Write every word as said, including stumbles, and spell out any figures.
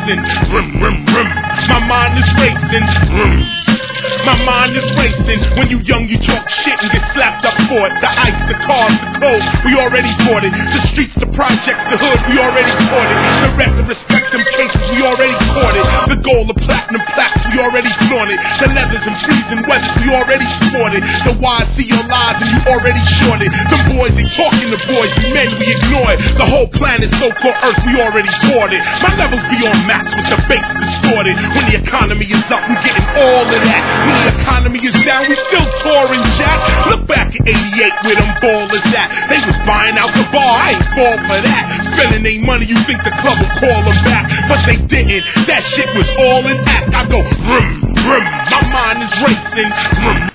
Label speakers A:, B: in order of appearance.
A: racing. Vroom, vroom, vroom. My mind is racing. Vroom. My mind is racing. When you young, you talk shit and get slapped up for it. The ice, the cars, the clothes, we already bought it. The streets, the projects, the hood, we already bought it. The rep, the respect, them cases, we already caught it. The gold, the platinum plaques, we already flaunt it. The leathers and trees and west, we already sported. The wise see your lies and you already shorted. Them boys, they talking to boys, we men, we ignore it. The whole planet, so-called Earth, we already bought it. My levels be on max with the base distorted. When the economy is up, we getting all of that. When the economy is down, we still touring, Jack. Look back at eighty-eight where them ballers at. They was buying out the bar, I ain't fall for that. Spending their money, you think the club will call them back, but they didn't. That shit was all an act. I go, vroom, vroom, my mind is racing, vroom.